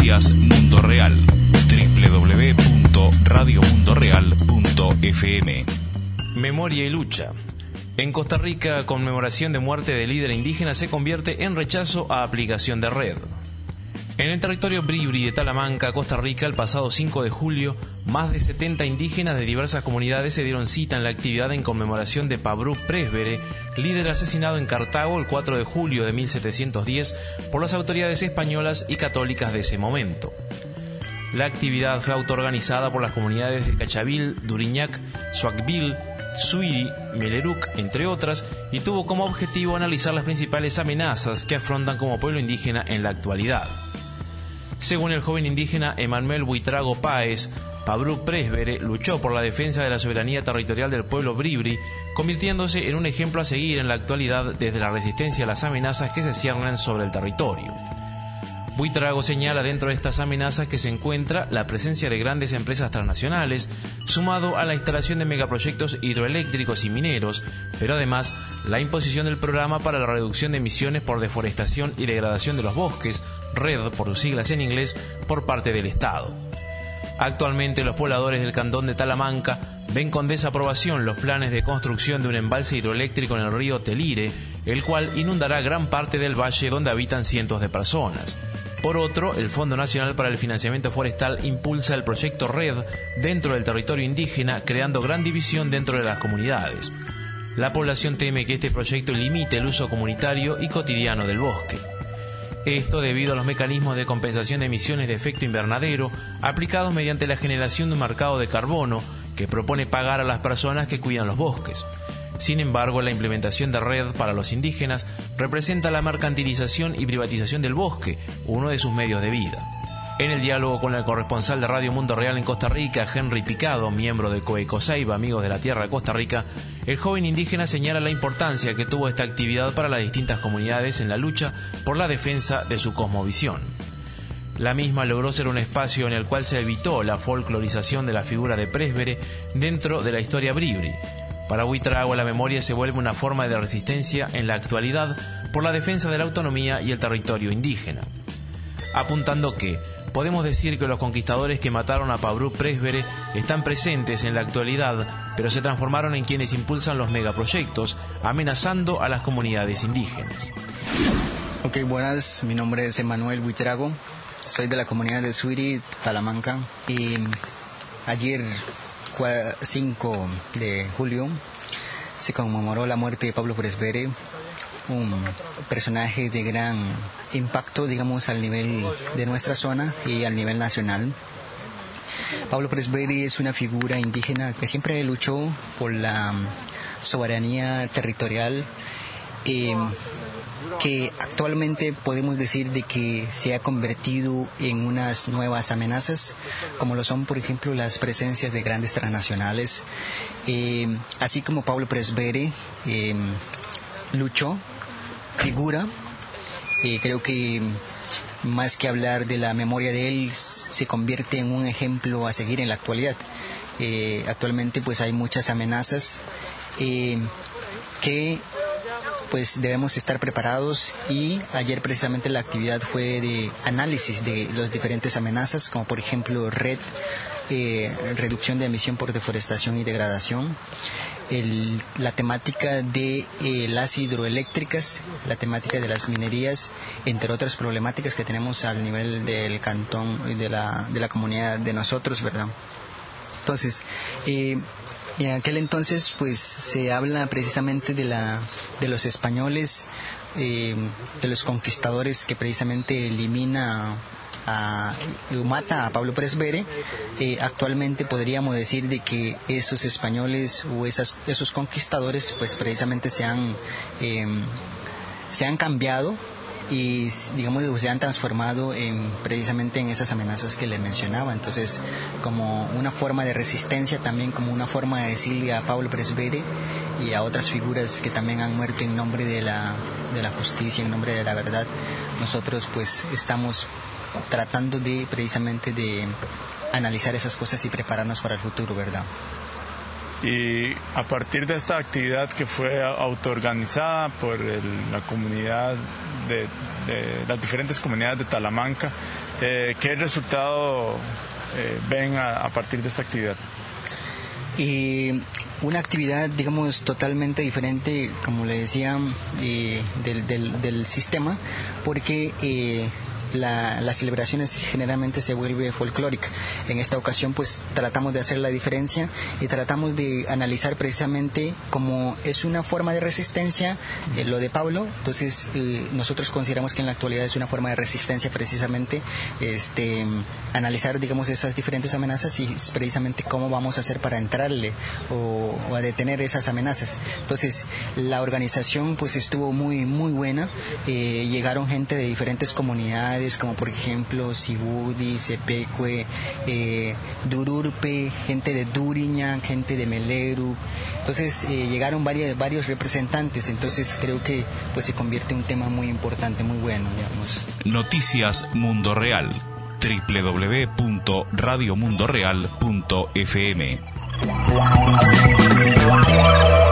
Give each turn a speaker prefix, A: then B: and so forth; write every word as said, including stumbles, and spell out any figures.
A: Noticias Mundo Real. doble u doble u doble u punto radio mundo real punto f m.
B: Memoria y lucha. En Costa Rica, conmemoración de muerte de líder indígena se convierte en rechazo a aplicación de red. En el territorio Bribri de Talamanca, Costa Rica, el pasado cinco de julio, más de setenta indígenas de diversas comunidades se dieron cita en la actividad en conmemoración de Pabru Presbere, líder asesinado en Cartago el cuatro de julio de mil setecientos diez por las autoridades españolas y católicas de ese momento. La actividad fue autoorganizada por las comunidades de Cachavil, Duriñac, Suacbil, Suiri, Meleruc, entre otras, y tuvo como objetivo analizar las principales amenazas que afrontan como pueblo indígena en la actualidad. Según el joven indígena Emanuel Buitrago Páez, Pabru Presbere luchó por la defensa de la soberanía territorial del pueblo bribri, convirtiéndose en un ejemplo a seguir en la actualidad desde la resistencia a las amenazas que se ciernen sobre el territorio. Buitrago señala dentro de estas amenazas que se encuentra la presencia de grandes empresas transnacionales, sumado a la instalación de megaproyectos hidroeléctricos y mineros, pero además la imposición del programa para la reducción de emisiones por deforestación y degradación de los bosques, RED por sus siglas en inglés, por parte del Estado. Actualmente los pobladores del cantón de Talamanca ven con desaprobación los planes de construcción de un embalse hidroeléctrico en el río Telire, el cual inundará gran parte del valle donde habitan cientos de personas. Por otro, el Fondo Nacional para el Financiamiento Forestal impulsa el proyecto RED dentro del territorio indígena, creando gran división dentro de las comunidades. La población teme que este proyecto limite el uso comunitario y cotidiano del bosque. Esto debido a los mecanismos de compensación de emisiones de efecto invernadero aplicados mediante la generación de un mercado de carbono que propone pagar a las personas que cuidan los bosques. Sin embargo, la implementación de RED para los indígenas representa la mercantilización y privatización del bosque, uno de sus medios de vida. En el diálogo con el corresponsal de Radio Mundo Real en Costa Rica, Henry Picado, miembro de Coecosaiba, Amigos de la Tierra de Costa Rica, el joven indígena señala la importancia que tuvo esta actividad para las distintas comunidades en la lucha por la defensa de su cosmovisión. La misma logró ser un espacio en el cual se evitó la folclorización de la figura de Presbere dentro de la historia bribri. Para Buitrago, la memoria se vuelve una forma de resistencia en la actualidad por la defensa de la autonomía y el territorio indígena. Apuntando que, podemos decir que los conquistadores que mataron a Pabru Presbere están presentes en la actualidad, pero se transformaron en quienes impulsan los megaproyectos, amenazando a las comunidades indígenas.
C: Ok, buenas, mi nombre es Emanuel Buitrago, soy de la comunidad de Suiri, Talamanca, y ayer cinco de julio se conmemoró la muerte de Pablo Presbere, un personaje de gran impacto, digamos, al nivel de nuestra zona y al nivel nacional. Pablo Presbere es una figura indígena que siempre luchó por la soberanía territorial, eh, que actualmente podemos decir de que se ha convertido en unas nuevas amenazas, como lo son, por ejemplo, las presencias de grandes transnacionales. Eh, así como Pablo Presbere eh, luchó, figura, eh, creo que más que hablar de la memoria de él, se convierte en un ejemplo a seguir en la actualidad. Eh, actualmente pues hay muchas amenazas eh, que pues debemos estar preparados, y ayer precisamente la actividad fue de análisis de las diferentes amenazas, como por ejemplo RED, eh, reducción de emisión por deforestación y degradación, el, la temática de eh, las hidroeléctricas, la temática de las minerías, entre otras problemáticas que tenemos al nivel del cantón y de la, de la comunidad de nosotros, ¿verdad? Entonces, eh, en aquel entonces pues se habla precisamente de la de los españoles, eh, de los conquistadores que precisamente elimina a, mata a Pablo Presbere. Eh, actualmente podríamos decir de que esos españoles o esas, esos conquistadores pues precisamente se han eh, se han cambiado y digamos se han transformado en precisamente en esas amenazas que les mencionaba. Entonces, como una forma de resistencia, también como una forma de decirle a Pablo Presbere y a otras figuras que también han muerto en nombre de la de la justicia, en nombre de la verdad, nosotros pues estamos tratando de precisamente de analizar esas cosas y prepararnos para el futuro, ¿verdad?
D: Y a partir de esta actividad que fue autoorganizada por el, la comunidad de, de las diferentes comunidades de Talamanca. Eh, ¿Qué resultado eh, ven a, a partir de esta actividad?
C: Y una actividad, digamos, totalmente diferente, como le decía, eh, del, del, del sistema, porque eh, La, las celebraciones generalmente se vuelve folclórica. En esta ocasión pues tratamos de hacer la diferencia y tratamos de analizar precisamente como es una forma de resistencia, eh, lo de Pablo. Entonces eh, nosotros consideramos que en la actualidad es una forma de resistencia precisamente, este, analizar digamos esas diferentes amenazas y precisamente cómo vamos a hacer para entrarle o, o a detener esas amenazas. Entonces la organización pues estuvo muy muy buena, eh, llegaron gente de diferentes comunidades como por ejemplo Sibudi, Cepecue, eh, Dururpe, gente de Duriña, gente de Meleru. Entonces eh, llegaron varios, varios representantes, entonces creo que pues se convierte en un tema muy importante, muy bueno, digamos.
A: Noticias Mundo Real, doble u doble u doble u punto radio mundo real punto f m.